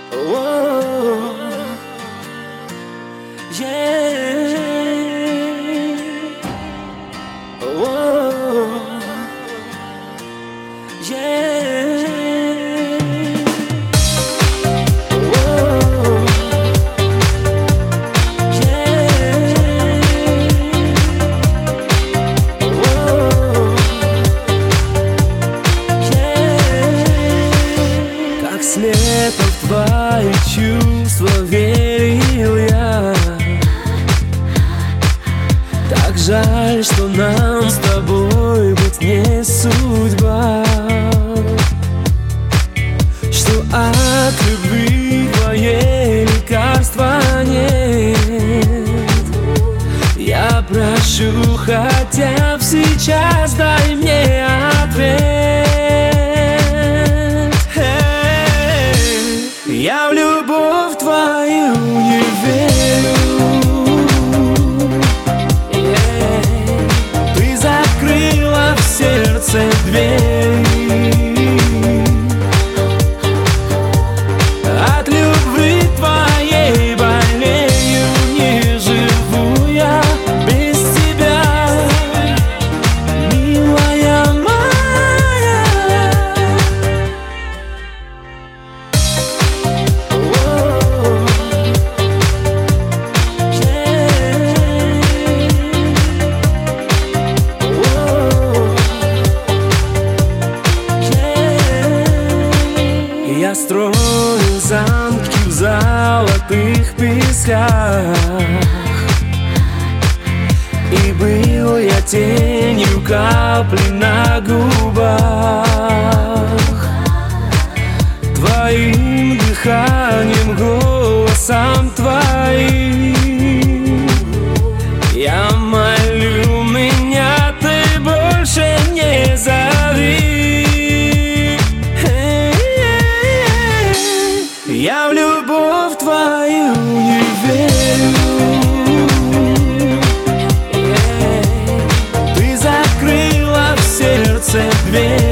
Whoa, yeah. Whoa, yeah. Whoa, yeah. Whoa, yeah. Как слепо в твои чувства верил я. Так жаль, что нам с тобой быть не судьба, что от любви твоей лекарства нет. Я прошу, хотя бы сейчас дай мне ответ. Я в любовь твою не верю. Ты закрыла в сердце дверь. От любви твоей болею, не живу я без тебя, милая моя. Я строю замки в золотых песках, и был я тенью капли на губах. Твоим дыханием, голосом твоим я молю, меня ты больше не зови. Я в любовь твою не верю. Ты закрыла в сердце дверь.